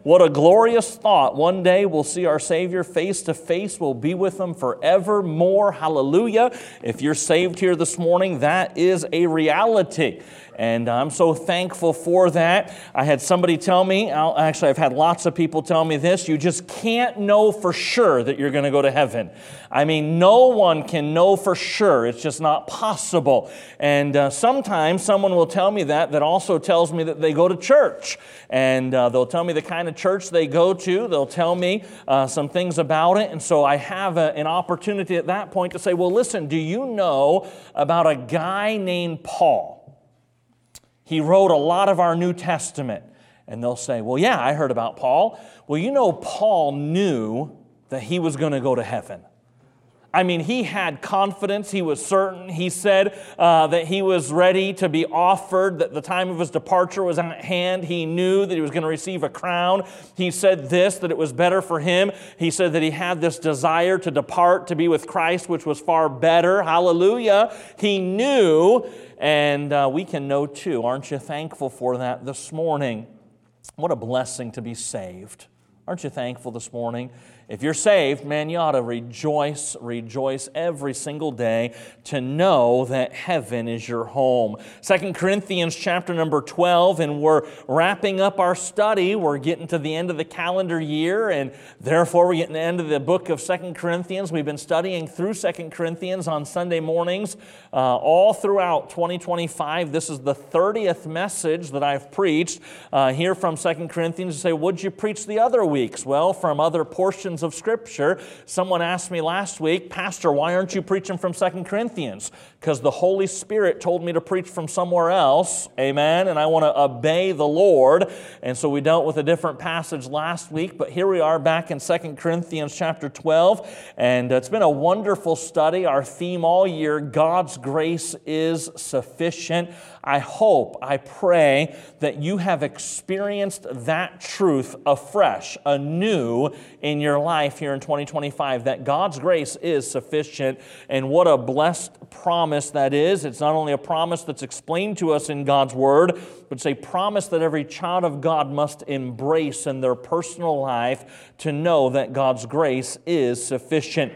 What a glorious thought. One day we'll see our Savior face to face. We'll be with Him forevermore. Hallelujah. If you're saved here this morning, that is a reality. And I'm so thankful for that. I had somebody tell me, actually I've had lots of people tell me this, you just can't know for sure that you're going to go to heaven. I mean, no one can know for sure. It's just not possible. And sometimes someone will tell me that also tells me that they go to church. And they'll tell me the kind of church they go to. They'll tell me some things about it. And so I have an opportunity at that point to say, well, listen, do you know about a guy named Paul? He wrote a lot of our New Testament. And they'll say, well, yeah, I heard about Paul. Well, you know, Paul knew that he was going to go to heaven. I mean, he had confidence. He was certain. He said that he was ready to be offered, that the time of his departure was at hand. He knew that he was going to receive a crown. He said this, that it was better for him. He said that he had this desire to depart, to be with Christ, which was far better. Hallelujah. He knew, and we can know too. Aren't you thankful for that this morning? What a blessing to be saved. Aren't you thankful this morning? If you're saved, man, you ought to rejoice every single day to know that heaven is your home. 2 Corinthians chapter number 12, and we're wrapping up our study. We're getting to the end of the calendar year, and therefore we're getting to the end of the book of 2 Corinthians. We've been studying through 2 Corinthians on Sunday mornings all throughout 2025. This is the 30th message that I've preached here from 2 Corinthians. You say, what'd you preach the other weeks? Well, from other portions of Scripture. Someone asked me last week, Pastor, why aren't you preaching from 2 Corinthians? Because the Holy Spirit told me to preach from somewhere else, amen, and I want to obey the Lord. And so we dealt with a different passage last week, but here we are back in 2 Corinthians chapter 12, and it's been a wonderful study. Our theme all year, God's grace is sufficient. I hope, I pray that you have experienced that truth afresh, anew in your life here in 2025, that God's grace is sufficient, and what a blessed promise that is. It's not only a promise that's explained to us in God's Word, but it's a promise that every child of God must embrace in their personal life to know that God's grace is sufficient.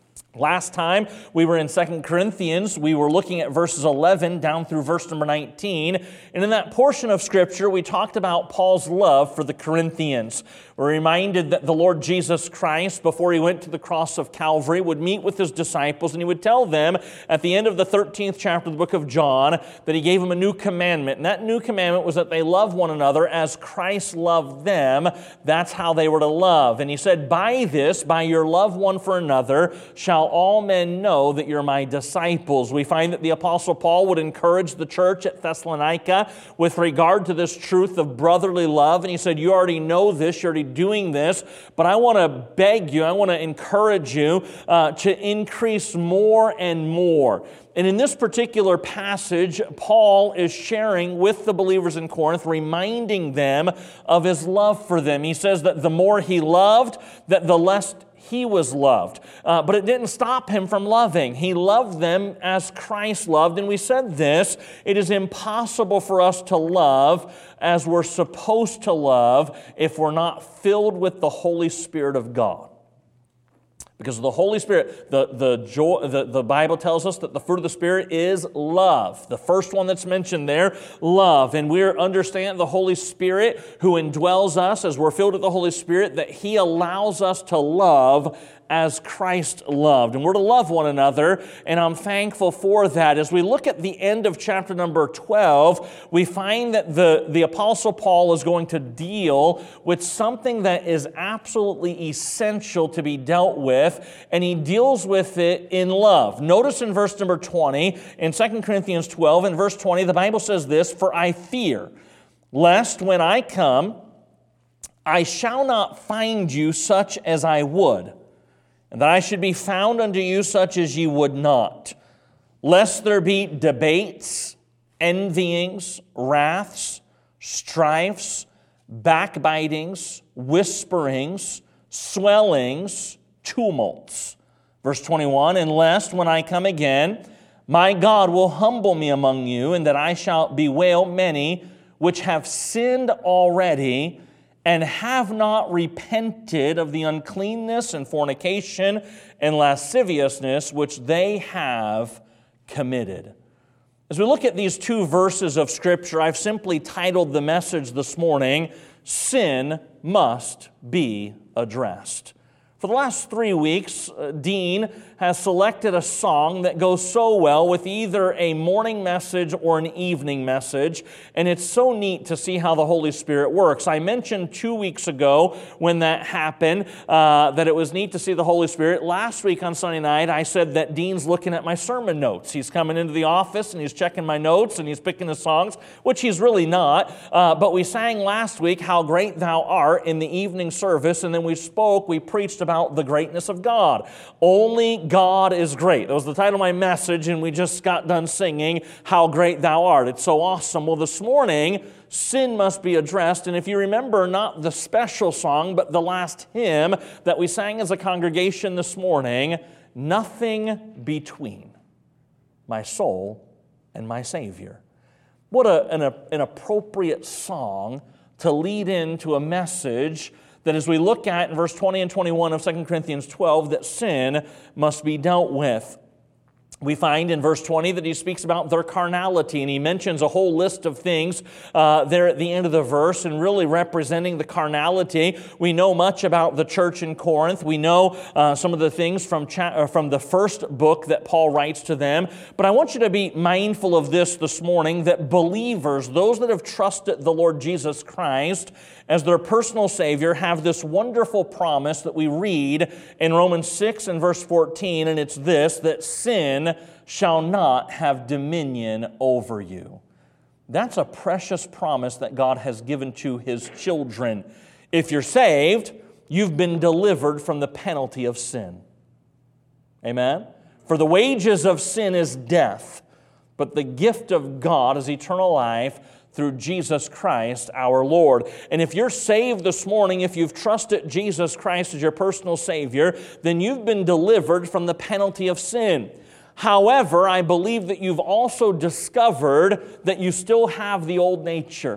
Last time we were in 2 Corinthians, we were looking at verses 11 down through verse number 19. And in that portion of Scripture, we talked about Paul's love for the Corinthians. We're reminded that the Lord Jesus Christ, before He went to the cross of Calvary, would meet with His disciples, and He would tell them at the end of the 13th chapter of the book of John that He gave them a new commandment. And that new commandment was that they love one another as Christ loved them. That's how they were to love. And He said, by this, by your love one for another, shall all men know that you're my disciples. We find that the Apostle Paul would encourage the church at Thessalonica with regard to this truth of brotherly love. And he said, you already know this, you're already doing this, but I want to beg you, I want to encourage you to increase more and more. And in this particular passage, Paul is sharing with the believers in Corinth, reminding them of his love for them. He says that the more he loved, that the less he was loved. But it didn't stop him from loving. He loved them as Christ loved. And we said this, it is impossible for us to love as we're supposed to love if we're not filled with the Holy Spirit of God. Because the Holy Spirit, the Bible tells us that the fruit of the Spirit is love. The first one that's mentioned there, love. And we understand the Holy Spirit who indwells us as we're filled with the Holy Spirit, that He allows us to love as Christ loved. And we're to love one another, and I'm thankful for that. As we look at the end of chapter number 12, we find that the Apostle Paul is going to deal with something that is absolutely essential to be dealt with, and he deals with it in love. Notice in verse number 20, in 2 Corinthians 12, in verse 20, the Bible says this, for I fear, lest when I come, I shall not find you such as I would, and that I should be found unto you such as ye would not, lest there be debates, envyings, wraths, strifes, backbitings, whisperings, swellings, tumults. Verse 21, and lest when I come again, my God will humble me among you, and that I shall bewail many which have sinned already, and have not repented of the uncleanness and fornication and lasciviousness which they have committed. As we look at these two verses of Scripture, I've simply titled the message this morning, Sin Must Be Addressed. For the last 3 weeks, Dean has selected a song that goes so well with either a morning message or an evening message, and it's so neat to see how the Holy Spirit works. I mentioned 2 weeks ago when that happened that it was neat to see the Holy Spirit. Last week on Sunday night, I said that Dean's looking at my sermon notes. He's coming into the office and he's checking my notes and he's picking the songs, which he's really not. But we sang last week, How Great Thou Art, in the evening service, and then we preached about the greatness of God. Only God is great. That was the title of my message, and we just got done singing, How Great Thou Art. It's so awesome. Well, this morning, sin must be addressed, and if you remember, not the special song, but the last hymn that we sang as a congregation this morning, Nothing Between My Soul and My Savior. What an appropriate song to lead into a message that as we look at in verse 20 and 21 of 2 Corinthians 12, that sin must be dealt with. We find in verse 20 that he speaks about their carnality, and he mentions a whole list of things there at the end of the verse, and really representing the carnality. We know much about the church in Corinth. We know some of the things from the first book that Paul writes to them. But I want you to be mindful of this morning, that believers, those that have trusted the Lord Jesus Christ as their personal Savior, have this wonderful promise that we read in Romans 6 and verse 14, and it's this, that sin shall not have dominion over you. That's a precious promise that God has given to His children. If you're saved, you've been delivered from the penalty of sin. Amen? For the wages of sin is death, but the gift of God is eternal life through Jesus Christ our Lord. And if you're saved this morning, if you've trusted Jesus Christ as your personal Savior, then you've been delivered from the penalty of sin. However, I believe that you've also discovered that you still have the old nature,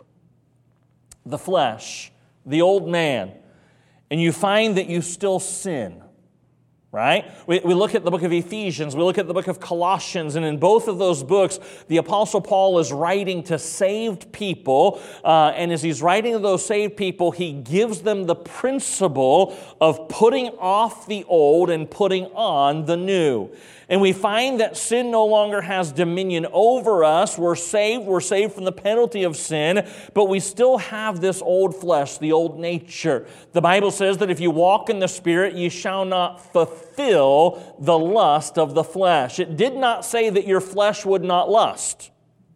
the flesh, the old man, and you find that you still sin. Right? We look at the book of Ephesians, we look at the book of Colossians, and in both of those books, the Apostle Paul is writing to saved people, and as he's writing to those saved people, he gives them the principle of putting off the old and putting on the new. And we find that sin no longer has dominion over us. We're saved from the penalty of sin, but we still have this old flesh, the old nature. The Bible says that if you walk in the Spirit, you shall not fulfill the lust of the flesh. It did not say that your flesh would not lust.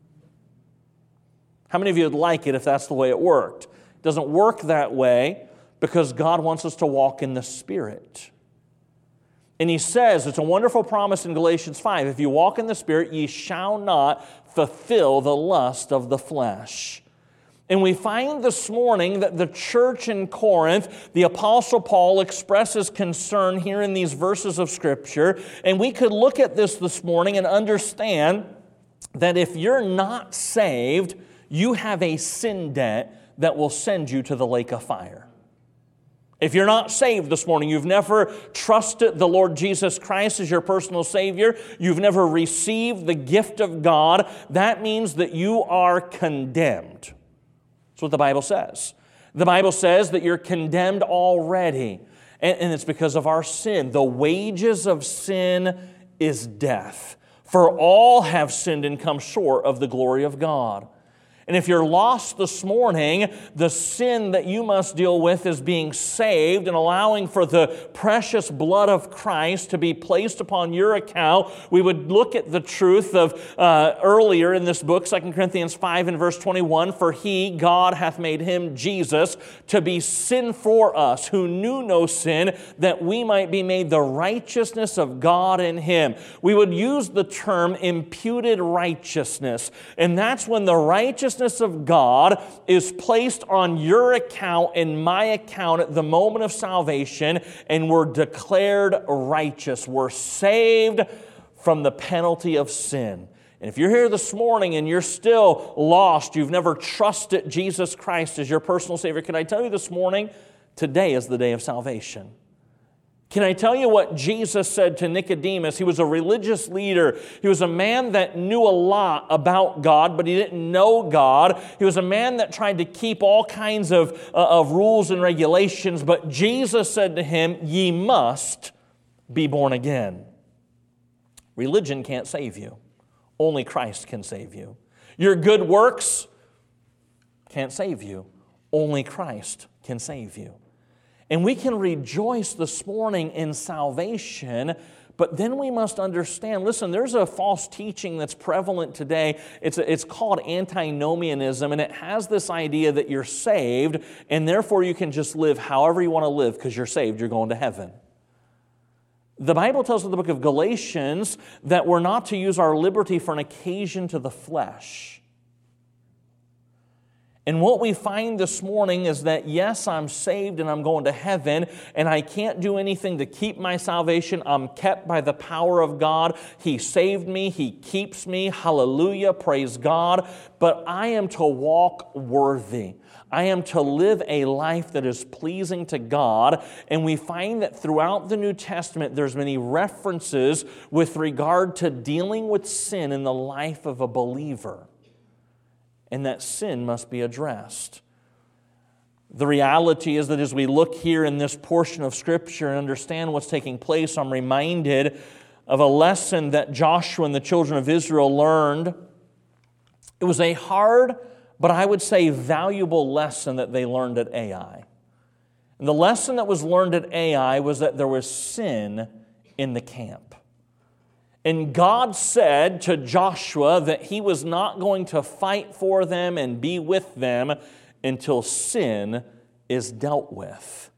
How many of you would like it if that's the way it worked? It doesn't work that way because God wants us to walk in the Spirit. And he says, it's a wonderful promise in Galatians 5, if you walk in the Spirit, ye shall not fulfill the lust of the flesh. And we find this morning that the church in Corinth, the Apostle Paul expresses concern here in these verses of Scripture, and we could look at this morning and understand that if you're not saved, you have a sin debt that will send you to the lake of fire. If you're not saved this morning, you've never trusted the Lord Jesus Christ as your personal Savior, you've never received the gift of God, that means that you are condemned. That's what the Bible says. The Bible says that you're condemned already, and it's because of our sin. The wages of sin is death. For all have sinned and come short of the glory of God. And if you're lost this morning, the sin that you must deal with is being saved and allowing for the precious blood of Christ to be placed upon your account. We would look at the truth of earlier in this book, 2 Corinthians 5 and verse 21, for He, God, hath made Him, Jesus, to be sin for us, who knew no sin, that we might be made the righteousness of God in Him. We would use the term imputed righteousness, and that's when the righteousness of God is placed on your account and my account at the moment of salvation, and we're declared righteous. We're saved from the penalty of sin. And if you're here this morning and you're still lost, you've never trusted Jesus Christ as your personal Savior, can I tell you this morning, today is the day of salvation. Can I tell you what Jesus said to Nicodemus? He was a religious leader. He was a man that knew a lot about God, but he didn't know God. He was a man that tried to keep all kinds of rules and regulations, but Jesus said to him, "Ye must be born again." Religion can't save you. Only Christ can save you. Your good works can't save you. Only Christ can save you. And we can rejoice this morning in salvation, but then we must understand, listen, there's a false teaching that's prevalent today. It's called antinomianism, and it has this idea that you're saved, and therefore you can just live however you want to live because you're saved, you're going to heaven. The Bible tells us in the book of Galatians that we're not to use our liberty for an occasion to the flesh. And what we find this morning is that, yes, I'm saved and I'm going to heaven, and I can't do anything to keep my salvation. I'm kept by the power of God. He saved me. He keeps me. Hallelujah. Praise God. But I am to walk worthy. I am to live a life that is pleasing to God. And we find that throughout the New Testament, there's many references with regard to dealing with sin in the life of a believer. And that sin must be addressed. The reality is that as we look here in this portion of Scripture and understand what's taking place, I'm reminded of a lesson that Joshua and the children of Israel learned. It was a hard, but I would say valuable lesson that they learned at Ai. And the lesson that was learned at Ai was that there was sin in the camp. And God said to Joshua that He was not going to fight for them and be with them until sin is dealt with.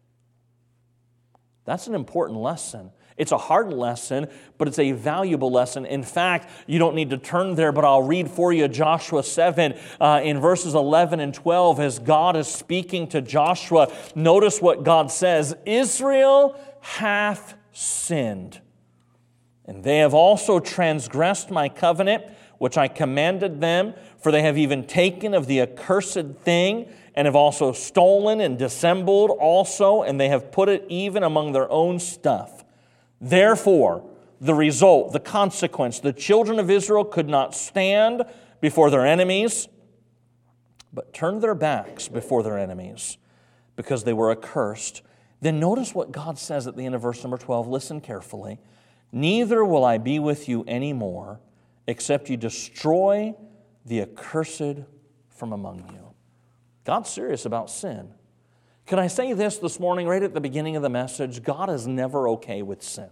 That's an important lesson. It's a hard lesson, but it's a valuable lesson. In fact, you don't need to turn there, but I'll read for you Joshua 7 in verses 11 and 12 as God is speaking to Joshua. Notice what God says, "Israel hath sinned, and they have also transgressed my covenant, which I commanded them, for they have even taken of the accursed thing, and have also stolen and dissembled also, and they have put it even among their own stuff. Therefore, the result, the consequence, the children of Israel could not stand before their enemies, but turned their backs before their enemies, because they were accursed." Then notice what God says at the end of verse number 12. Listen carefully. "Neither will I be with you anymore, except you destroy the accursed from among you." God's serious about sin. Can I say this morning, right at the beginning of the message? God is never okay with sin.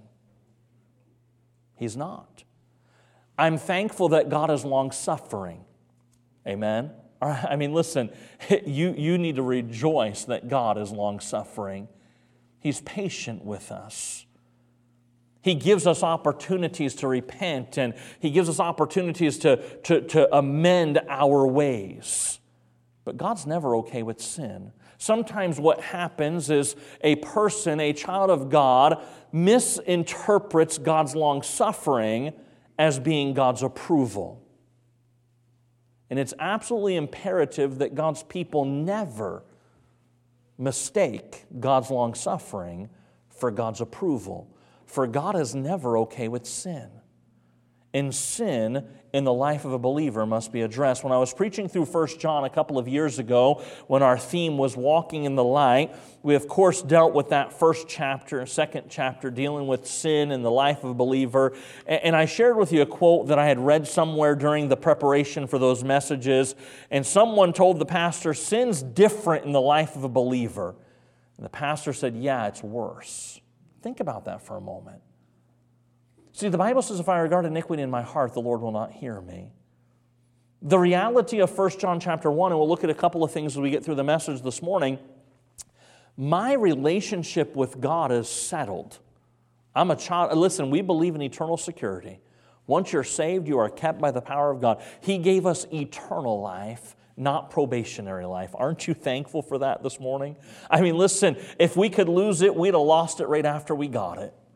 He's not. I'm thankful that God is long-suffering. Amen? All right, I mean, listen, you need to rejoice that God is long-suffering. He's patient with us. He gives us opportunities to repent, and He gives us opportunities to amend our ways. But God's never okay with sin. Sometimes what happens is a person, a child of God, misinterprets God's long-suffering as being God's approval. And it's absolutely imperative that God's people never mistake God's long-suffering for God's approval. For God is never okay with sin. And sin in the life of a believer must be addressed. When I was preaching through 1 John a couple of years ago, when our theme was walking in the light, we of course dealt with that first chapter, second chapter, dealing with sin in the life of a believer. And I shared with you a quote that I had read somewhere during the preparation for those messages. And someone told the pastor, "Sin's different in the life of a believer." And the pastor said, "Yeah, it's worse." Think about that for a moment. See, the Bible says, "If I regard iniquity in my heart, the Lord will not hear me." The reality of 1 John chapter 1, and we'll look at a couple of things as we get through the message this morning, my relationship with God is settled. I'm a child. Listen, we believe in eternal security. Once you're saved, you are kept by the power of God. He gave us eternal life, not probationary life. Aren't you thankful for that this morning? I mean, listen, if we could lose it, we'd have lost it right after we got it.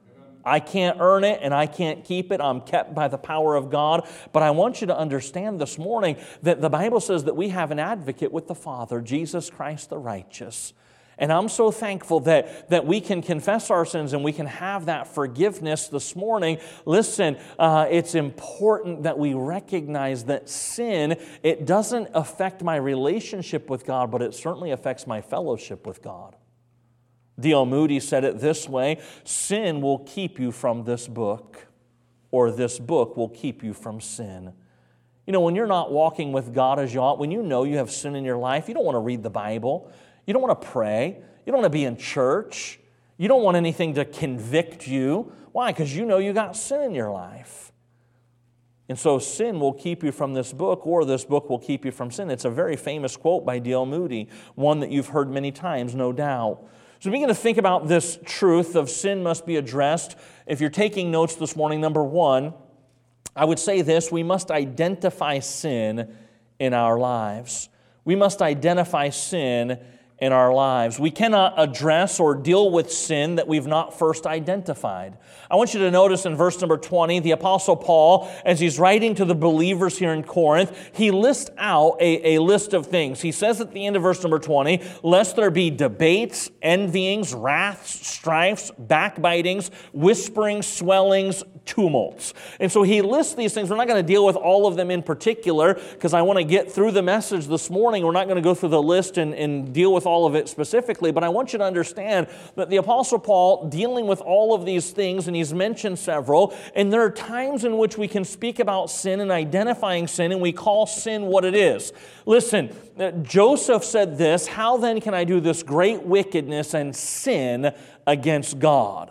I can't earn it and I can't keep it. I'm kept by the power of God. But I want you to understand this morning that the Bible says that we have an advocate with the Father, Jesus Christ the righteous. And I'm so thankful that we can confess our sins and we can have that forgiveness this morning. Listen, it's important that we recognize that sin, it doesn't affect my relationship with God, but it certainly affects my fellowship with God. D.L. Moody said it this way: sin will keep you from this book, or this book will keep you from sin. You know, when you're not walking with God as you ought, when you know you have sin in your life, you don't want to read the Bible. You don't want to pray. You don't want to be in church. You don't want anything to convict you. Why? Because you know you got sin in your life. And so sin will keep you from this book, or this book will keep you from sin. It's a very famous quote by D.L. Moody, one that you've heard many times, no doubt. So begin to think about this truth of sin must be addressed. If you're taking notes this morning, number one, I would say this: we must identify sin in our lives. We must identify sin in our lives. We cannot address or deal with sin that we've not first identified. I want you to notice in verse number 20, the Apostle Paul, as he's writing to the believers here in Corinth, he lists out a list of things. He says at the end of verse number 20, lest there be debates, envyings, wraths, strifes, backbitings, whisperings, swellings, tumults. And so he lists these things. We're not going to deal with all of them in particular because I want to get through the message this morning. We're not going to go through the list and deal with all of it specifically, but I want you to understand that the Apostle Paul, dealing with all of these things, and he's mentioned several, and there are times in which we can speak about sin and identifying sin, and we call sin what it is. Listen, Joseph said this: how then can I do this great wickedness and sin against God?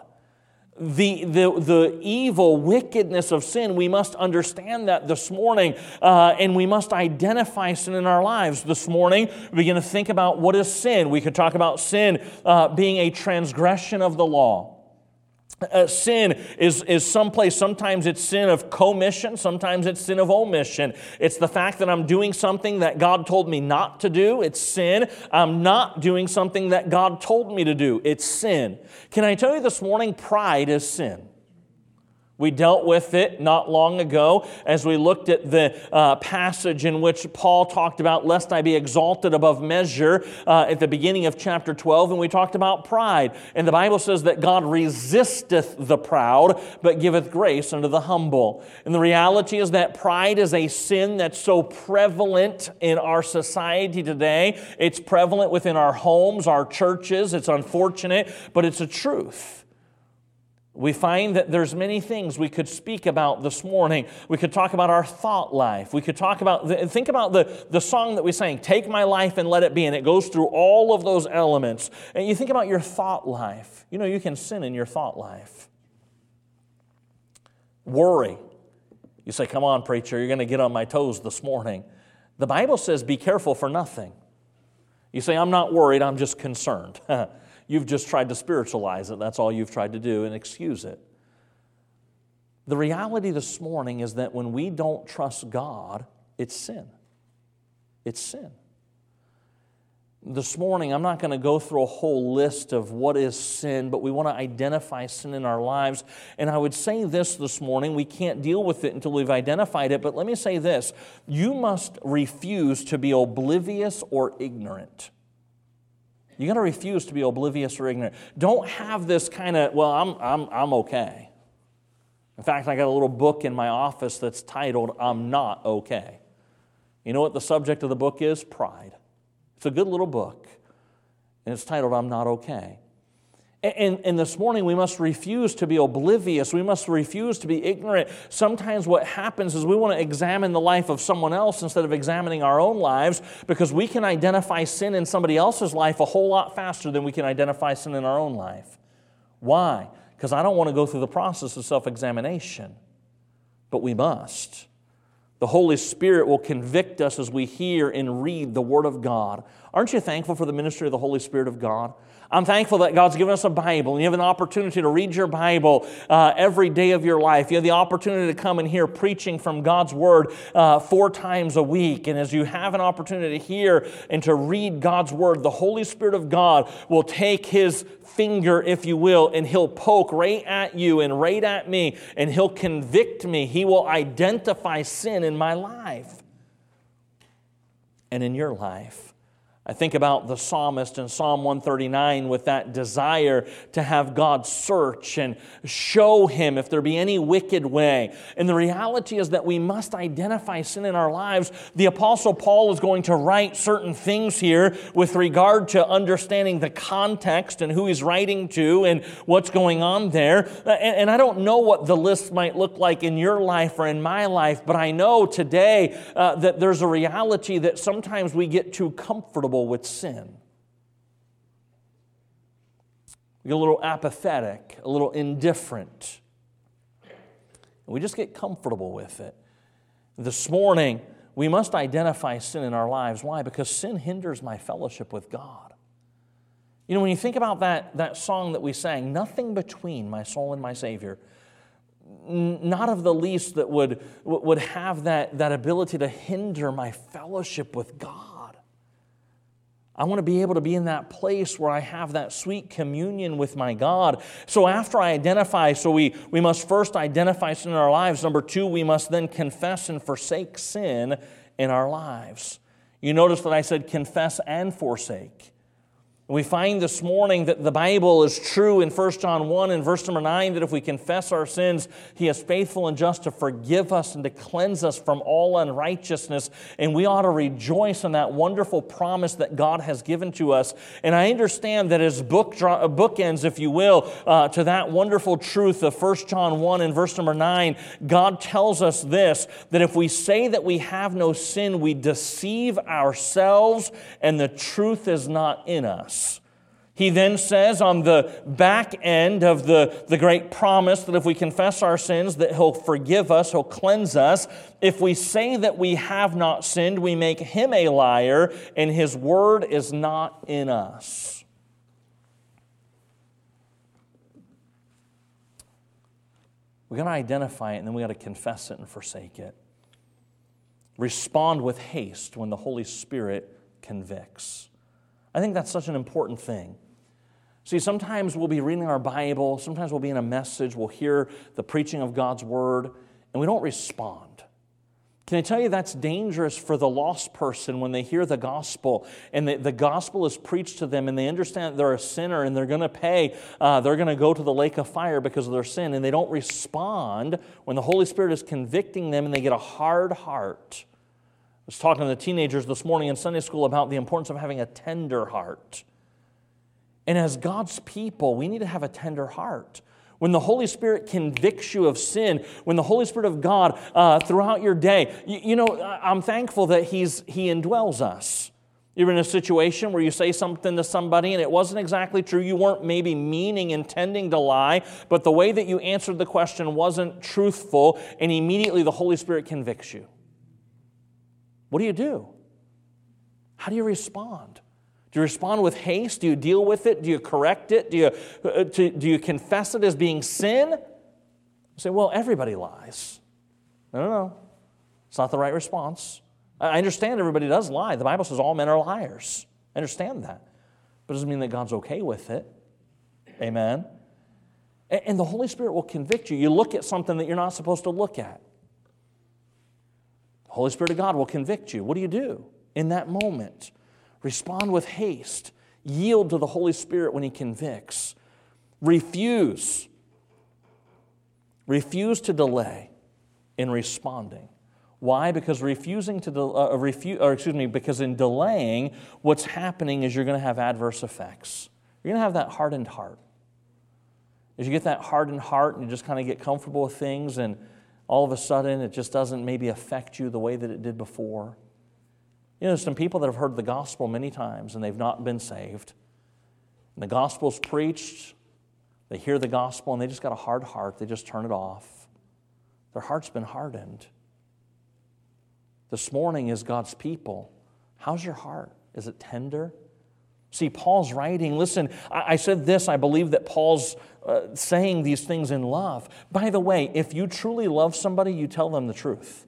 The evil wickedness of sin, we must understand that this morning, and we must identify sin in our lives. This morning, we begin to think about what is sin. We could talk about sin being a transgression of the law. Sin is someplace. Sometimes it's sin of commission. Sometimes it's sin of omission. It's the fact that I'm doing something that God told me not to do. It's sin. I'm not doing something that God told me to do. It's sin. Can I tell you this morning, pride is sin. We dealt with it not long ago as we looked at the passage in which Paul talked about lest I be exalted above measure at the beginning of chapter 12, and we talked about pride. And the Bible says that God resisteth the proud, but giveth grace unto the humble. And the reality is that pride is a sin that's so prevalent in our society today. It's prevalent within our homes, our churches. It's unfortunate, but it's a truth. We find that there's many things we could speak about this morning. We could talk about our thought life. We could talk about, think about the song that we sang, Take My Life and Let It Be, and it goes through all of those elements. And you think about your thought life. You know, you can sin in your thought life. Worry. You say, come on, preacher, you're going to get on my toes this morning. The Bible says, be careful for nothing. You say, I'm not worried, I'm just concerned. You've just tried to spiritualize it. That's all you've tried to do and excuse it. The reality this morning is that when we don't trust God, it's sin. It's sin. This morning, I'm not going to go through a whole list of what is sin, but we want to identify sin in our lives. And I would say this morning, we can't deal with it until we've identified it, but let me say this. You must refuse to be oblivious or ignorant. You got to refuse to be oblivious or ignorant. Don't have this kind of, well, I'm okay. In fact, I got a little book in my office that's titled, I'm Not Okay. You know what the subject of the book is? Pride. It's a good little book, and it's titled, I'm Not Okay. And this morning, we must refuse to be oblivious. We must refuse to be ignorant. Sometimes what happens is we want to examine the life of someone else instead of examining our own lives because we can identify sin in somebody else's life a whole lot faster than we can identify sin in our own life. Why? Because I don't want to go through the process of self-examination, but we must. The Holy Spirit will convict us as we hear and read the Word of God. Aren't you thankful for the ministry of the Holy Spirit of God? I'm thankful that God's given us a Bible, and you have an opportunity to read your Bible every day of your life. You have the opportunity to come and hear preaching from God's Word 4 times a week. And as you have an opportunity to hear and to read God's Word, the Holy Spirit of God will take His finger, if you will, and He'll poke right at you and right at me, and He'll convict me. He will identify sin in my life and in your life. I think about the psalmist in Psalm 139 with that desire to have God search and show Him if there be any wicked way. And the reality is that we must identify sin in our lives. The Apostle Paul is going to write certain things here with regard to understanding the context and who he's writing to and what's going on there. And I don't know what the list might look like in your life or in my life, but I know today that there's a reality that sometimes we get too comfortable with sin. We get a little apathetic, a little indifferent. We just get comfortable with it. This morning, we must identify sin in our lives. Why? Because sin hinders my fellowship with God. You know, when you think about that song that we sang, nothing between my soul and my Savior, not of the least that would have that ability to hinder my fellowship with God. I want to be able to be in that place where I have that sweet communion with my God. So after I identify, we must first identify sin in our lives. Number 2, we must then confess and forsake sin in our lives. You notice that I said confess and forsake. We find this morning that the Bible is true in 1 John 1 and verse number 9, that if we confess our sins, He is faithful and just to forgive us and to cleanse us from all unrighteousness. And we ought to rejoice in that wonderful promise that God has given to us. And I understand that as bookends, if you will, to that wonderful truth of 1 John 1 and verse number 9, God tells us this, that if we say that we have no sin, we deceive ourselves and the truth is not in us. He then says on the back end of the great promise that if we confess our sins, that He'll forgive us, He'll cleanse us. If we say that we have not sinned, we make Him a liar, and His word is not in us. We're going to identify it, and then we got to confess it and forsake it. Respond with haste when the Holy Spirit convicts. I think that's such an important thing. See, sometimes we'll be reading our Bible, sometimes we'll be in a message, we'll hear the preaching of God's Word, and we don't respond. Can I tell you that's dangerous for the lost person when they hear the gospel, and the gospel is preached to them, and they understand that they're a sinner, and they're going to pay, they're going to go to the lake of fire because of their sin, and they don't respond when the Holy Spirit is convicting them, and they get a hard heart. I was talking to the teenagers this morning in Sunday school about the importance of having a tender heart. And as God's people, we need to have a tender heart. When the Holy Spirit convicts you of sin, when the Holy Spirit of God throughout your day, you know, I'm thankful that He indwells us. You're in a situation where you say something to somebody and it wasn't exactly true. You weren't maybe intending to lie, but the way that you answered the question wasn't truthful, and immediately the Holy Spirit convicts you. What do? How do you respond? Do you respond with haste? Do you deal with it? Do you correct it? Do you confess it as being sin? You say, well, everybody lies. No. It's not the right response. I understand everybody does lie. The Bible says all men are liars. I understand that. But it doesn't mean that God's okay with it. Amen? And the Holy Spirit will convict you. You look at something that you're not supposed to look at. The Holy Spirit of God will convict you. What do you do in that moment? Respond with haste. Yield to the Holy Spirit when He convicts. Refuse to delay in responding. Why? Because because in delaying, what's happening is you're going to have adverse effects. You're going to have that hardened heart. As you get that hardened heart and you just kind of get comfortable with things, and all of a sudden it just doesn't maybe affect you the way that it did before. You know, there's some people that have heard the gospel many times and they've not been saved. And the gospel's preached, they hear the gospel and they just got a hard heart. They just turn it off. Their heart's been hardened. This morning, as God's people, how's your heart? Is it tender? See, Paul's writing, listen, I said this, I believe that Paul's saying these things in love. By the way, if you truly love somebody, you tell them the truth.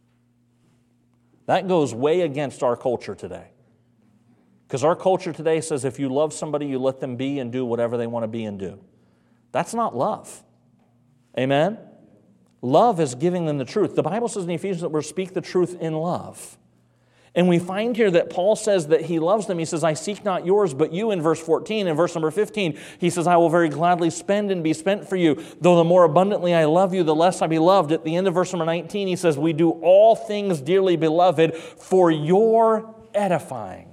That goes way against our culture today. Because our culture today says if you love somebody, you let them be and do whatever they want to be and do. That's not love. Amen? Love is giving them the truth. The Bible says in Ephesians that we're to speak the truth in love. And we find here that Paul says that he loves them. He says, I seek not yours, but you in verse 14. In verse number 15, he says, I will very gladly spend and be spent for you. Though the more abundantly I love you, the less I be loved. At the end of verse number 19, he says, we do all things, dearly beloved, for your edifying.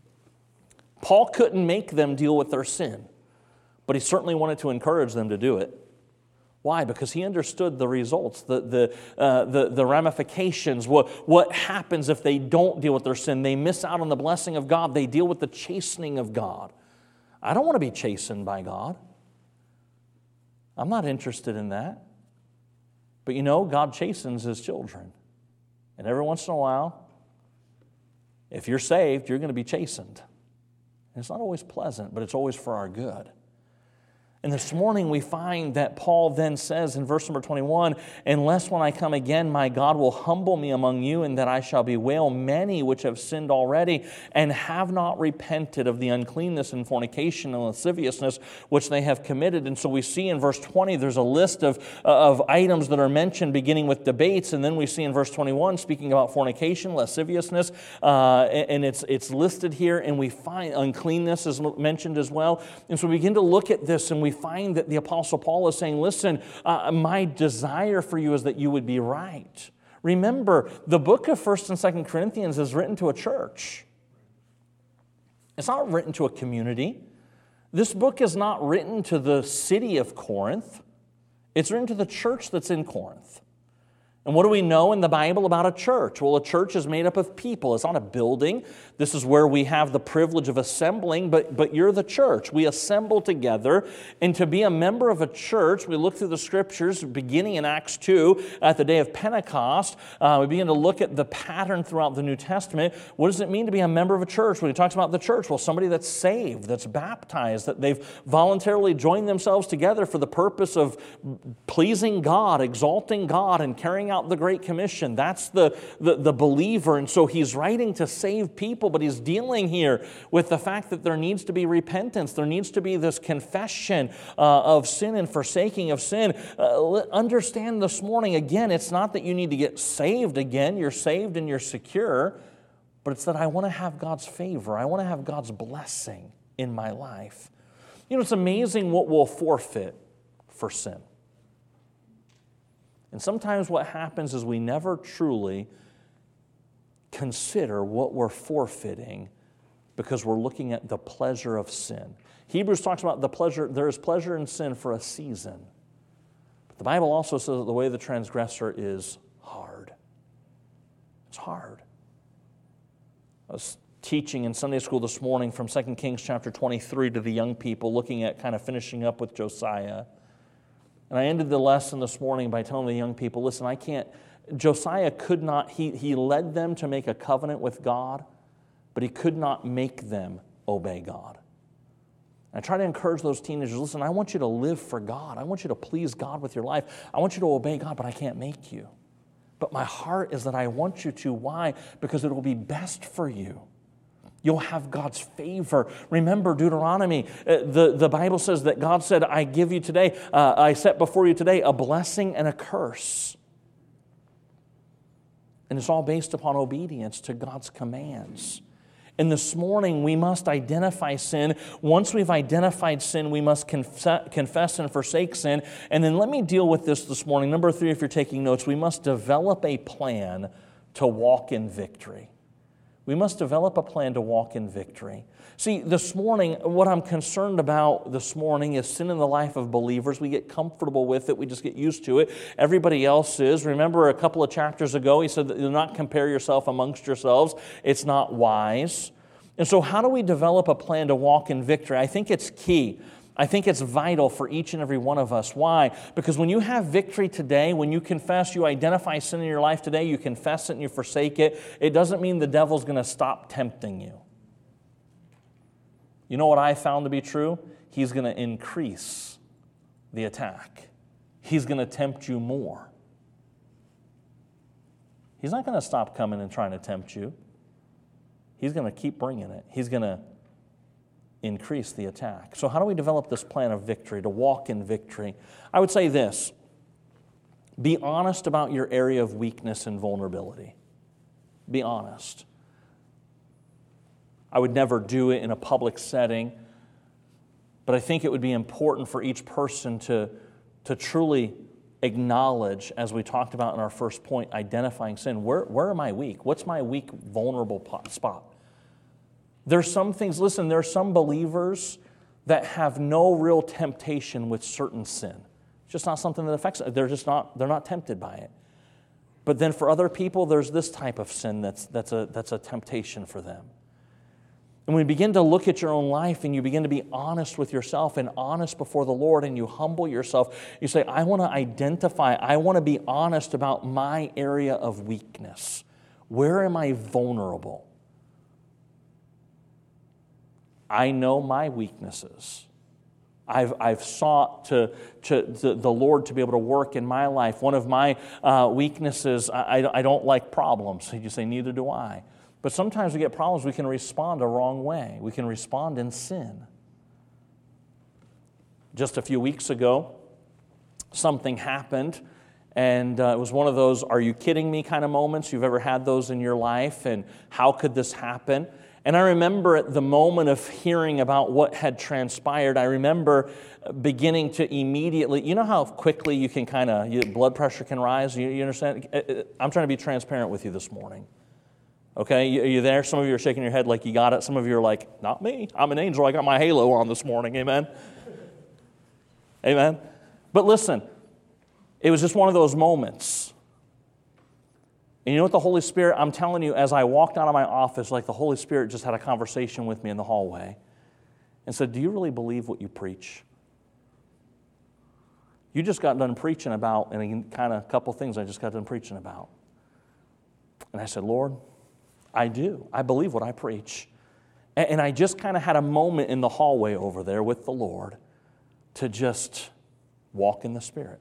Paul couldn't make them deal with their sin, but he certainly wanted to encourage them to do it. Why? Because he understood the results, the ramifications, what happens if they don't deal with their sin. They miss out on the blessing of God. They deal with the chastening of God. I don't want to be chastened by God. I'm not interested in that. But you know, God chastens His children. And every once in a while, if you're saved, you're going to be chastened. And it's not always pleasant, but it's always for our good. And this morning we find that Paul then says in verse number 21, unless when I come again my God will humble me among you, and that I shall bewail many which have sinned already and have not repented of the uncleanness and fornication and lasciviousness which they have committed. And so we see in verse 20 there's a list of items that are mentioned beginning with debates, and then we see in verse 21 speaking about fornication, lasciviousness, and it's listed here, and we find uncleanness is mentioned as well. And so we begin to look at this and we find that the Apostle Paul is saying, listen, my desire for you is that you would be right. Remember, the book of 1st and 2nd Corinthians is written to a church. It's not written to a community. This book is not written to the city of Corinth. It's written to the church that's in Corinth. And what do we know in the Bible about a church? Well, a church is made up of people. It's not a building. This is where we have the privilege of assembling, but you're the church. We assemble together, and to be a member of a church, we look through the Scriptures, beginning in Acts 2, at the day of Pentecost. We begin to look at the pattern throughout the New Testament. What does it mean to be a member of a church? When he talks about the church, well, somebody that's saved, that's baptized, that they've voluntarily joined themselves together for the purpose of pleasing God, exalting God, and carrying out the Great Commission. That's the believer. And so he's writing to save people, but he's dealing here with the fact that there needs to be repentance. There needs to be this confession of sin and forsaking of sin. Understand this morning, again, it's not that you need to get saved again. You're saved and you're secure, but it's that I want to have God's favor. I want to have God's blessing in my life. You know, it's amazing what we'll forfeit for sin. And sometimes what happens is we never truly consider what we're forfeiting because we're looking at the pleasure of sin. Hebrews talks about the pleasure, there is pleasure in sin for a season. But the Bible also says that the way of the transgressor is hard. It's hard. I was teaching in Sunday school this morning from 2 Kings chapter 23 to the young people, looking at kind of finishing up with Josiah. And I ended the lesson this morning by telling the young people, listen, Josiah could not, he led them to make a covenant with God, but he could not make them obey God. I try to encourage those teenagers, listen, I want you to live for God. I want you to please God with your life. I want you to obey God, but I can't make you. But my heart is that I want you to. Why? Because it will be best for you. You'll have God's favor. Remember Deuteronomy. The Bible says that God said, I give you today, I set before you today a blessing and a curse. And it's all based upon obedience to God's commands. And this morning, we must identify sin. Once we've identified sin, we must confess and forsake sin. And then let me deal with this morning. Number 3, if you're taking notes, we must develop a plan to walk in victory. We must develop a plan to walk in victory. See, this morning, what I'm concerned about this morning is sin in the life of believers. We get comfortable with it. We just get used to it. Everybody else is. Remember a couple of chapters ago, he said that do not compare yourself amongst yourselves. It's not wise. And so how do we develop a plan to walk in victory? I think it's key. I think it's vital for each and every one of us. Why? Because when you have victory today, when you confess, you identify sin in your life today, you confess it and you forsake it, it doesn't mean the devil's going to stop tempting you. you know what I found to be true? He's going to increase the attack. He's going to tempt you more. He's not going to stop coming and trying to tempt you. He's going to keep bringing it. He's going to increase the attack. So how do we develop this plan of victory, to walk in victory? I would say this: be honest about your area of weakness and vulnerability. Be honest. I would never do it in a public setting, but I think it would be important for each person to truly acknowledge, as we talked about in our first point, identifying sin. Where am I weak? What's my weak, vulnerable spot? There's some things, listen, there are some believers that have no real temptation with certain sin. It's just not something that affects them. They're not tempted by it. But then for other people, there's this type of sin that's a temptation for them. And when you begin to look at your own life and you begin to be honest with yourself and honest before the Lord and you humble yourself, you say, I want to identify, I want to be honest about my area of weakness. Where am I vulnerable? I know my weaknesses. I've sought to the Lord to be able to work in my life. One of my weaknesses, I don't like problems. You say, neither do I. But sometimes we get problems, we can respond a wrong way. We can respond in sin. Just a few weeks ago, something happened, and it was one of those, are you kidding me kind of moments. You've ever had those in your life, and how could this happen? And I remember at the moment of hearing about what had transpired, I remember beginning to immediately, you know how quickly you can your blood pressure can rise? You understand? I'm trying to be transparent with you this morning. Okay, are you there? Some of you are shaking your head like you got it. Some of you are like, not me. I'm an angel. I got my halo on this morning. Amen? Amen? But listen, it was just one of those moments. And you know what the Holy Spirit, I'm telling you, as I walked out of my office, like the Holy Spirit just had a conversation with me in the hallway and said, do you really believe what you preach? You just got done preaching about, and kind of a couple things I just got done preaching about. And I said, Lord, I do. I believe what I preach. And I just kind of had a moment in the hallway over there with the Lord to just walk in the Spirit.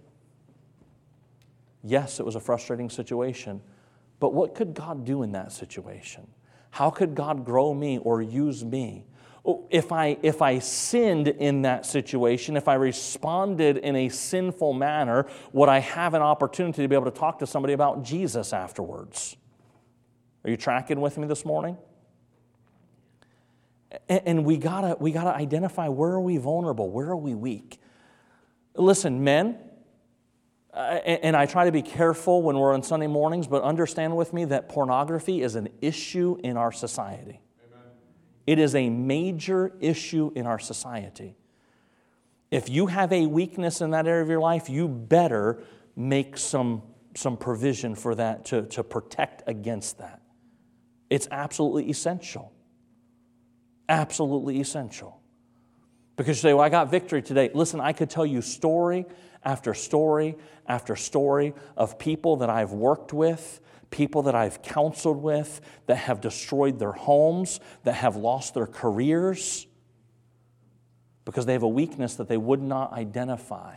Yes, it was a frustrating situation, but what could God do in that situation? How could God grow me or use me? If I sinned in that situation, if I responded in a sinful manner, would I have an opportunity to be able to talk to somebody about Jesus afterwards? Are you tracking with me this morning? And we gotta identify, where are we vulnerable? Where are we weak? Listen, men, and I try to be careful when we're on Sunday mornings, but understand with me that pornography is an issue in our society. Amen. It is a major issue in our society. If you have a weakness in that area of your life, you better make some provision for that to protect against that. It's absolutely essential. Absolutely essential. Because you say, well, I got victory today. Listen, I could tell you story after story after story of people that I've worked with, people that I've counseled with, that have destroyed their homes, that have lost their careers because they have a weakness that they would not identify.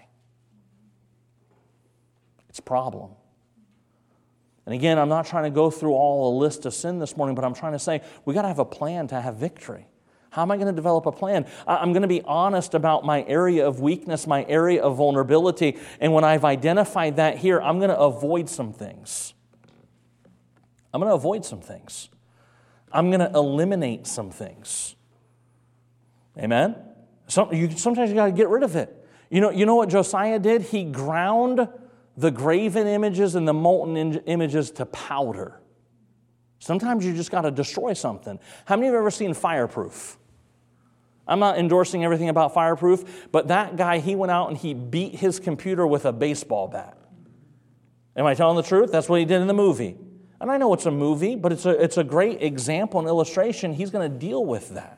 It's a problem. And again, I'm not trying to go through all a list of sin this morning, but I'm trying to say we got to have a plan to have victory. How am I going to develop a plan? I'm going to be honest about my area of weakness, my area of vulnerability, and when I've identified that here, I'm going to avoid some things. I'm going to avoid some things. I'm going to eliminate some things. Amen? Sometimes you got to get rid of it. You know what Josiah did? He ground the graven images and the molten images to powder. Sometimes you just got to destroy something. How many of you have ever seen Fireproof? I'm not endorsing everything about Fireproof, but that guy, he went out and he beat his computer with a baseball bat. Am I telling the truth? That's what he did in the movie. And I know it's a movie, but it's a great example and illustration. He's going to deal with that.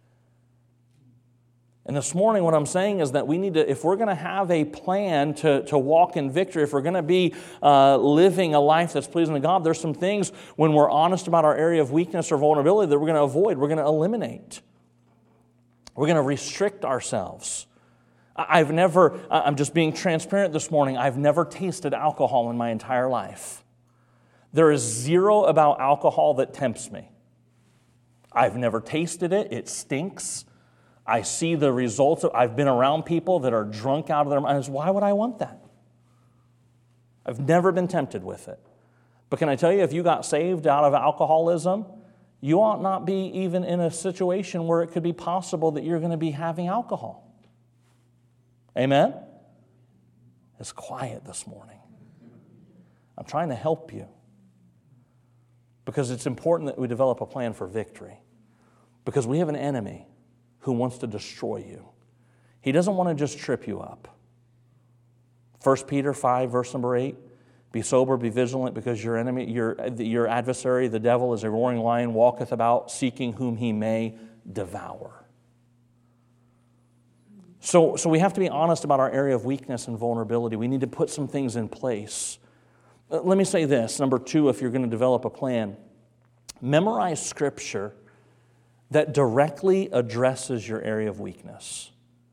And this morning, what I'm saying is that we need to, if we're going to have a plan to walk in victory, if we're going to be living a life that's pleasing to God, there's some things when we're honest about our area of weakness or vulnerability that we're going to avoid, we're going to eliminate. We're going to restrict ourselves. I'm just being transparent this morning, I've never tasted alcohol in my entire life. There is zero about alcohol that tempts me. I've never tasted it. It stinks. I see the results. I've been around people that are drunk out of their minds. Why would I want that? I've never been tempted with it. But can I tell you, if you got saved out of alcoholism, you ought not be even in a situation where it could be possible that you're going to be having alcohol. Amen? It's quiet this morning. I'm trying to help you because it's important that we develop a plan for victory, because we have an enemy who wants to destroy you. He doesn't want to just trip you up. 1 Peter 5, verse number 8, be sober, be vigilant, because your enemy, your adversary, the devil, is a roaring lion, walketh about, seeking whom he may devour. So we have to be honest about our area of weakness and vulnerability. We need to put some things in place. Let me say this. Number 2, if you're going to develop a plan, memorize Scripture that directly addresses your area of weakness.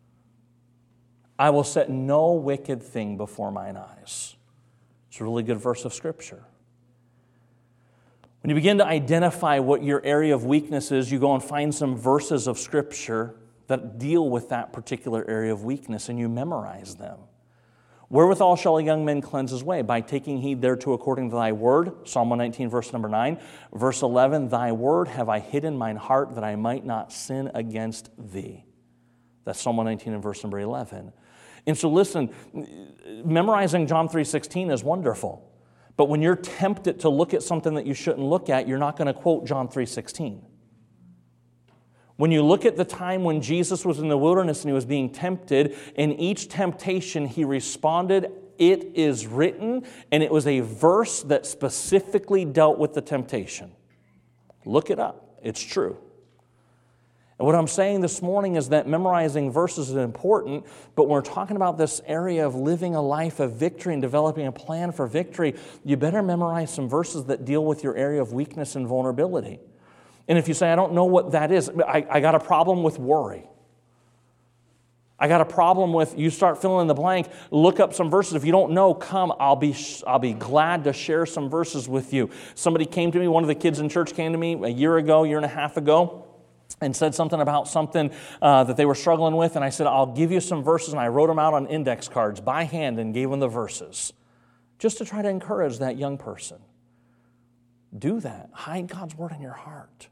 I will set no wicked thing before mine eyes. It's a really good verse of Scripture. When you begin to identify what your area of weakness is, you go and find some verses of Scripture that deal with that particular area of weakness, and you memorize them. Wherewithal shall a young man cleanse his way? By taking heed thereto according to thy word. Psalm 119, verse number 9. Verse 11, thy word have I hid in mine heart that I might not sin against thee. That's Psalm 119 and verse number 11. And so listen, memorizing John 3:16 is wonderful. But when you're tempted to look at something that you shouldn't look at, you're not going to quote John 3:16. When you look at the time when Jesus was in the wilderness and he was being tempted, in each temptation he responded, it is written, and it was a verse that specifically dealt with the temptation. Look it up. It's true. And what I'm saying this morning is that memorizing verses is important, but when we're talking about this area of living a life of victory and developing a plan for victory, you better memorize some verses that deal with your area of weakness and vulnerability. And if you say, I don't know what that is, I got a problem with worry. I got a problem with, you start filling in the blank, look up some verses. If you don't know, come, I'll be glad to share some verses with you. Somebody came to me, one of the kids in church came to me a year and a half ago, and said something about something that they were struggling with, and I said, I'll give you some verses, and I wrote them out on index cards by hand and gave them the verses, just to try to encourage that young person. Do that. Hide God's word in your heart.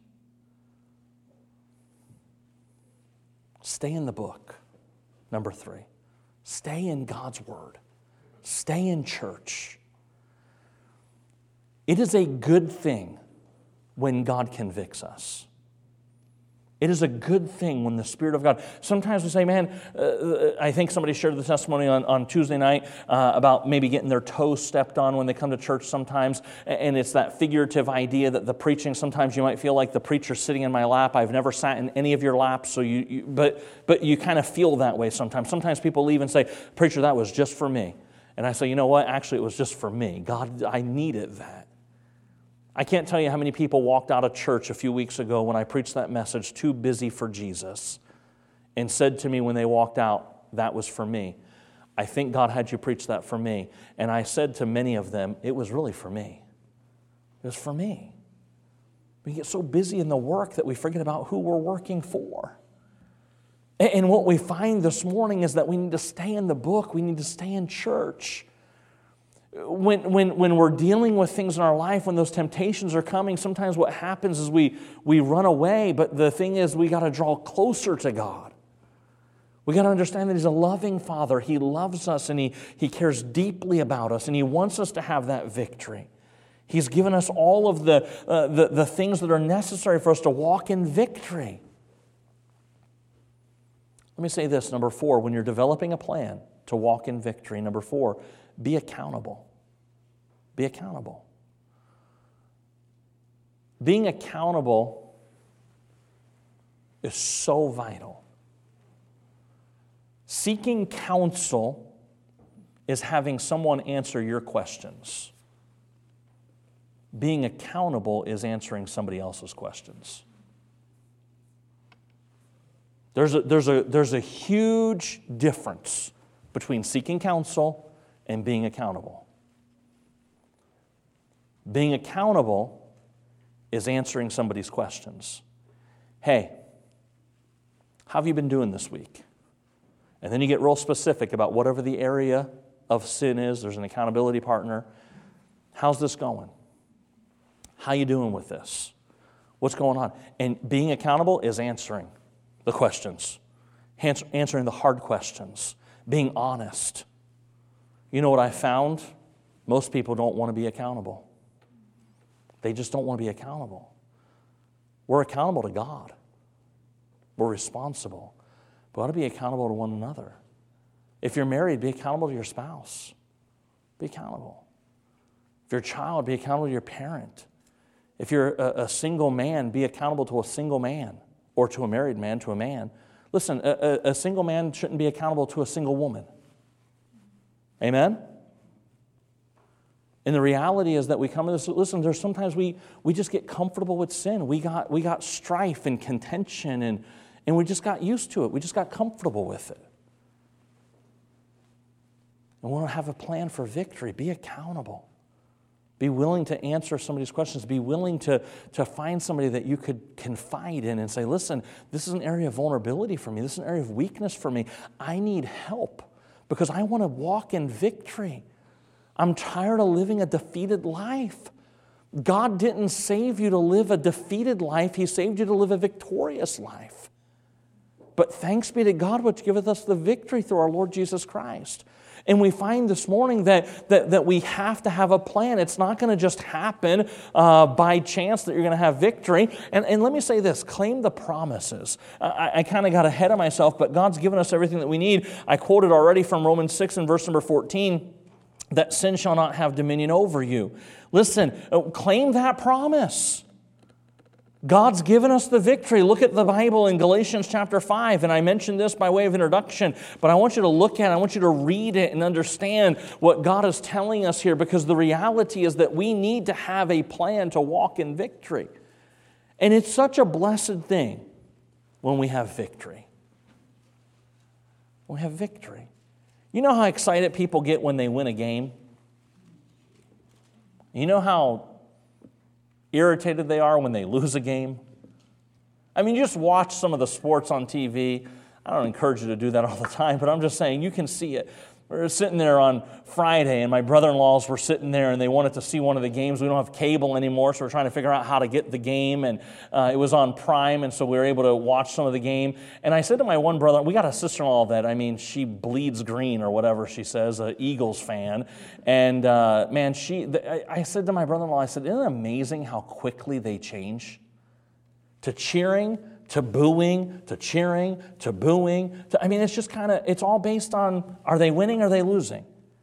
Stay in the book. Number 3, stay in God's word. Stay in church. It is a good thing when God convicts us. It is a good thing when the Spirit of God... Sometimes we say, man, I think somebody shared the testimony on Tuesday night about maybe getting their toes stepped on when they come to church sometimes, and it's that figurative idea that the preaching, sometimes you might feel like the preacher's sitting in my lap. I've never sat in any of your laps, so but you kind of feel that way sometimes. Sometimes people leave and say, preacher, that was just for me. And I say, you know what? Actually, it was just for me. God, I needed that. I can't tell you how many people walked out of church a few weeks ago when I preached that message, too busy for Jesus, and said to me when they walked out, that was for me. I think God had you preach that for me. And I said to many of them, it was really for me. It was for me. We get so busy in the work that we forget about who we're working for. And what we find this morning is that we need to stay in the book. We need to stay in church. When we're dealing with things in our life, when those temptations are coming, sometimes what happens is we run away, but the thing is we got to draw closer to God. We got to understand that He's a loving Father. He loves us and He cares deeply about us, and He wants us to have that victory. He's given us all of the things that are necessary for us to walk in victory. Let me say this, number 4, when you're developing a plan to walk in victory, number 4, be accountable. Be accountable. Being accountable is so vital. Seeking counsel is having someone answer your questions. Being accountable is answering somebody else's questions. There's a huge difference between seeking counsel and being accountable. Being accountable is answering somebody's questions. Hey, how have you been doing this week? And then you get real specific about whatever the area of sin is. There's an accountability partner. How's this going? How you doing with this? What's going on? And being accountable is answering the questions, answering the hard questions, being honest. You know what I found? Most people don't want to be accountable. They just don't want to be accountable. We're accountable to God. We're responsible. But we ought to be accountable to one another. If you're married, be accountable to your spouse. Be accountable. If you're a child, be accountable to your parent. If you're a single man, be accountable to a single man, or to a married man, to a man. Listen, a single man shouldn't be accountable to a single woman. Amen? And the reality is that we come to this, listen, there's sometimes we just get comfortable with sin. We got strife and contention, and we just got used to it. We just got comfortable with it. And we want to have a plan for victory. Be accountable. Be willing to answer somebody's questions. Be willing to find somebody that you could confide in and say, listen, this is an area of vulnerability for me. This is an area of weakness for me. I need help because I want to walk in victory. I'm tired of living a defeated life. God didn't save you to live a defeated life. He saved you to live a victorious life. But thanks be to God which giveth us the victory through our Lord Jesus Christ. And we find this morning that we have to have a plan. It's not going to just happen by chance that you're going to have victory. And let me say this, claim the promises. I kind of got ahead of myself, but God's given us everything that we need. I quoted already from Romans 6 and verse number 14, that sin shall not have dominion over you. Listen, claim that promise. God's given us the victory. Look at the Bible in Galatians chapter 5, and I mentioned this by way of introduction, but I want you to look at it, I want you to read it and understand what God is telling us here, because the reality is that we need to have a plan to walk in victory. And it's such a blessed thing when we have victory. When we have victory. You know how excited people get when they win a game? You know how irritated they are when they lose a game? I mean, you just watch some of the sports on TV. I don't encourage you to do that all the time, but I'm just saying you can see it. We were sitting there on Friday, and my brother-in-laws were sitting there, and they wanted to see one of the games. We don't have cable anymore, so we're trying to figure out how to get the game, and it was on Prime, and so we were able to watch some of the game. And I said to my one brother, we got a sister-in-law that, she bleeds green or whatever she says, an Eagles fan. And I said to my brother-in-law, I said, isn't it amazing how quickly they change? To cheering, to booing, to cheering, to booing. It's just it's all based on, are they winning, are they losing?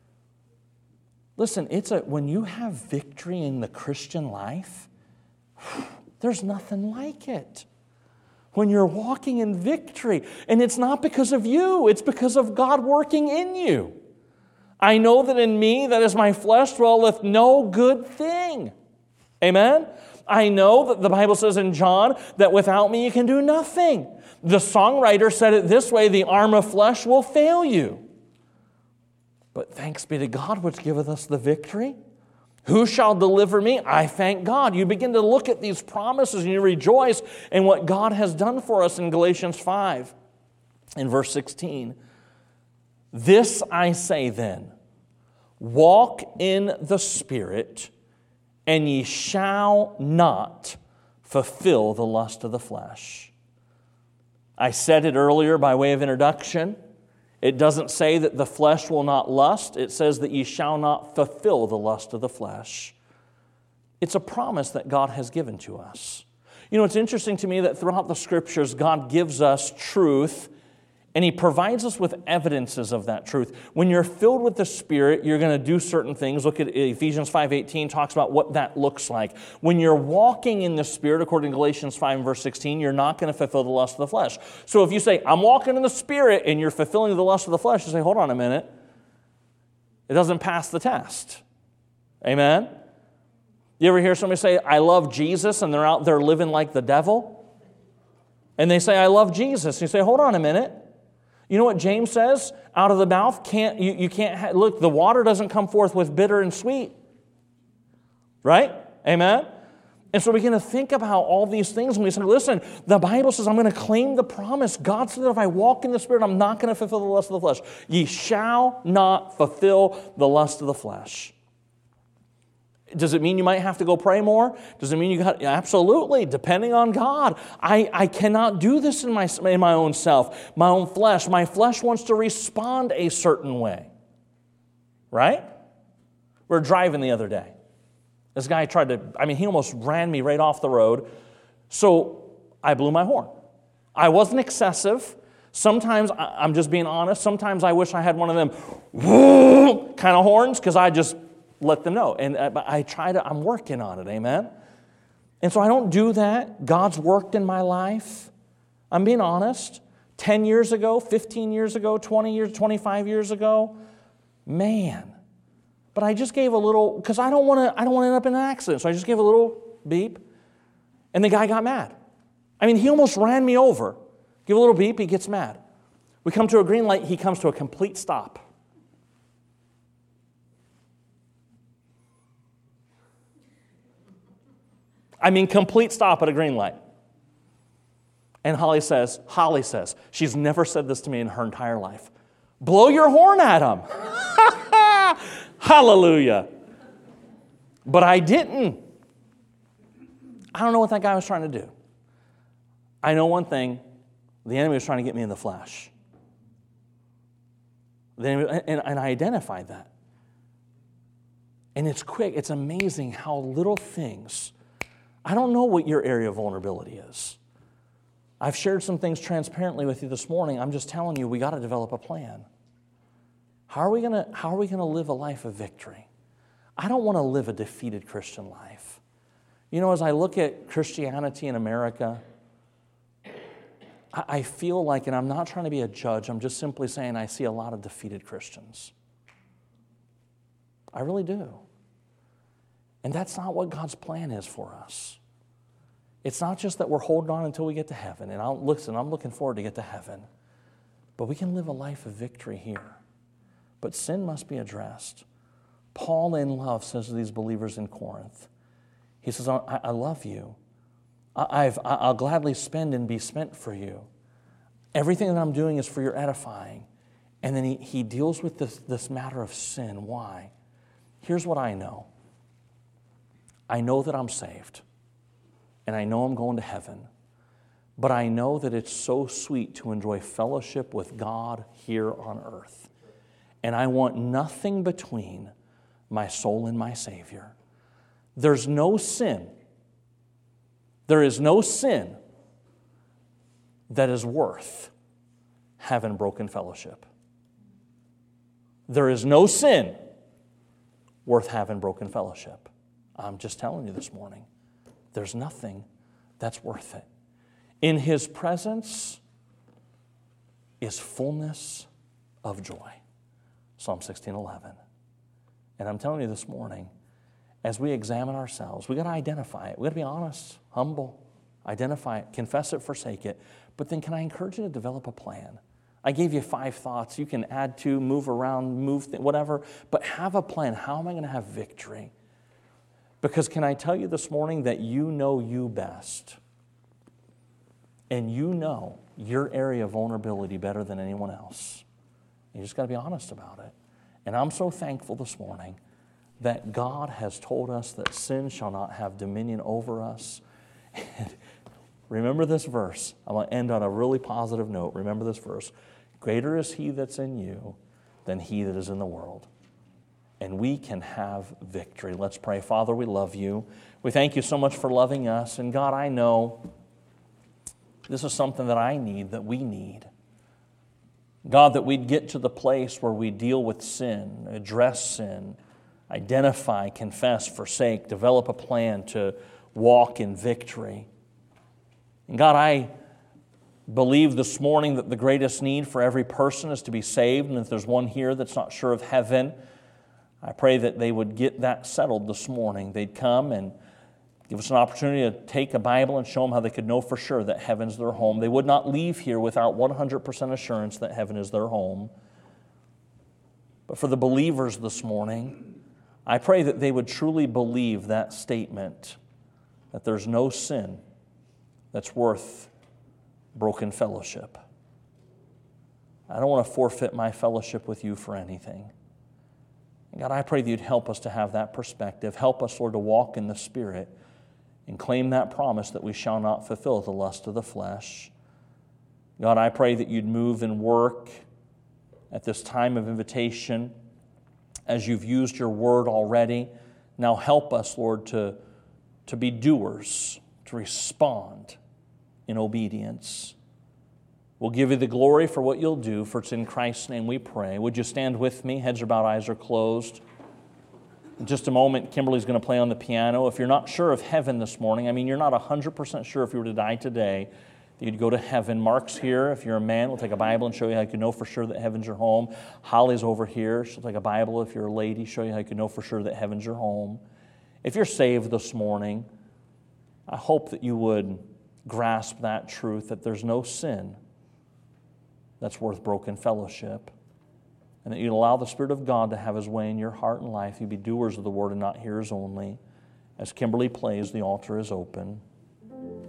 Listen, when you have victory in the Christian life, there's nothing like it. When you're walking in victory, and it's not because of you, it's because of God working in you. I know that in me, that is my flesh, dwelleth no good thing. Amen? I know that the Bible says in John that without me you can do nothing. The songwriter said it this way, the arm of flesh will fail you. But thanks be to God which giveth us the victory. Who shall deliver me? I thank God. You begin to look at these promises and you rejoice in what God has done for us in Galatians 5 in verse 16. This I say then, walk in the Spirit, and ye shall not fulfill the lust of the flesh. I said it earlier by way of introduction. It doesn't say that the flesh will not lust. It says that ye shall not fulfill the lust of the flesh. It's a promise that God has given to us. You know, it's interesting to me that throughout the Scriptures, God gives us truth, and He provides us with evidences of that truth. When you're filled with the Spirit, you're going to do certain things. Look at Ephesians 5:18, talks about what that looks like. When you're walking in the Spirit, according to Galatians 5 and verse 16, you're not going to fulfill the lust of the flesh. So if you say, I'm walking in the Spirit, and you're fulfilling the lust of the flesh, you say, hold on a minute. It doesn't pass the test. Amen? You ever hear somebody say, I love Jesus, and they're out there living like the devil? And they say, I love Jesus. And you say, hold on a minute. You know what James says? Out of the mouth, look, the water doesn't come forth with bitter and sweet. Right? Amen? And so we begin to think about all these things, and we say, listen, the Bible says I'm going to claim the promise. God said that if I walk in the Spirit, I'm not going to fulfill the lust of the flesh. Ye shall not fulfill the lust of the flesh. Does it mean you might have to go pray more? Does it mean you got, absolutely, depending on God. I cannot do this in my own self, my own flesh. My flesh wants to respond a certain way. Right? We were driving the other day. This guy he almost ran me right off the road. So I blew my horn. I wasn't excessive. Sometimes, I'm just being honest, sometimes I wish I had one of them kind of horns because I just let them know. And I'm working on it, amen? And so I don't do that. God's worked in my life. I'm being honest. 10 years ago, 15 years ago, 20 years, 25 years ago, man. But I just gave a little, because I don't want to end up in an accident. So I just gave a little beep, and the guy got mad. He almost ran me over. Give a little beep, he gets mad. We come to a green light, he comes to a complete stop. Complete stop at a green light. And Holly says, she's never said this to me in her entire life. Blow your horn at him. Hallelujah. But I didn't. I don't know what that guy was trying to do. I know one thing. The enemy was trying to get me in the flesh. And I identified that. And it's quick. It's amazing how little things. I don't know what your area of vulnerability is. I've shared some things transparently with you this morning. I'm just telling you, we got to develop a plan. How are we going to live a life of victory? I don't want to live a defeated Christian life. As I look at Christianity in America, I feel like, and I'm not trying to be a judge, I'm just simply saying I see a lot of defeated Christians. I really do. And that's not what God's plan is for us. It's not just that we're holding on until we get to heaven. And I'm looking forward to get to heaven. But we can live a life of victory here. But sin must be addressed. Paul, in love, says to these believers in Corinth, he says, I love you. I'll gladly spend and be spent for you. Everything that I'm doing is for your edifying. And then he deals with this matter of sin. Why? Here's what I know. I know that I'm saved. And I know I'm going to heaven. But I know that it's so sweet to enjoy fellowship with God here on earth. And I want nothing between my soul and my Savior. There's no sin. There is no sin that is worth having broken fellowship. There is no sin worth having broken fellowship. I'm just telling you this morning. There's nothing that's worth it. In His presence is fullness of joy. Psalm 16:11. And I'm telling you this morning, as we examine ourselves, we got to identify it. We got to be honest, humble, identify it, confess it, forsake it. But then can I encourage you to develop a plan? I gave you 5 thoughts. You can add to, move around, whatever. But have a plan. How am I going to have victory? Because can I tell you this morning that you know you best. And you know your area of vulnerability better than anyone else. You just got to be honest about it. And I'm so thankful this morning that God has told us that sin shall not have dominion over us. And remember this verse. I'm going to end on a really positive note. Remember this verse. Greater is He that's in you than he that is in the world. And we can have victory. Let's pray. Father, we love you. We thank you so much for loving us. And God, I know this is something that I need, that we need. God, that we'd get to the place where we deal with sin, address sin, identify, confess, forsake, develop a plan to walk in victory. And God, I believe this morning that the greatest need for every person is to be saved. And if there's one here that's not sure of heaven, I pray that they would get that settled this morning. They'd come and Give us an opportunity to take a Bible and show them how they could know for sure that heaven's their home. They would not leave here without 100% assurance that heaven is their home. But for the believers this morning, I pray that they would truly believe that statement, that there's no sin that's worth broken fellowship. I don't want to forfeit my fellowship with you for anything. God, I pray that you'd help us to have that perspective. Help us, Lord, to walk in the Spirit and claim that promise that we shall not fulfill the lust of the flesh. God, I pray that you'd move and work at this time of invitation as you've used your word already. Now help us, Lord, to be doers, to respond in obedience. We'll give you the glory for what you'll do, for it's in Christ's name we pray. Would you stand with me? Heads are bowed, eyes are closed. In just a moment, Kimberly's going to play on the piano. If you're not sure of heaven this morning, you're not 100% sure if you were to die today, that you'd go to heaven. Mark's here. If you're a man, we'll take a Bible and show you how you can know for sure that heaven's your home. Holly's over here. She'll take a Bible. If you're a lady, show you how you can know for sure that heaven's your home. If you're saved this morning, I hope that you would grasp that truth, that there's no sin that's worth broken fellowship, and that you'd allow the Spirit of God to have His way in your heart and life. You'd be doers of the Word and not hearers only. As Kimberly plays, the altar is open.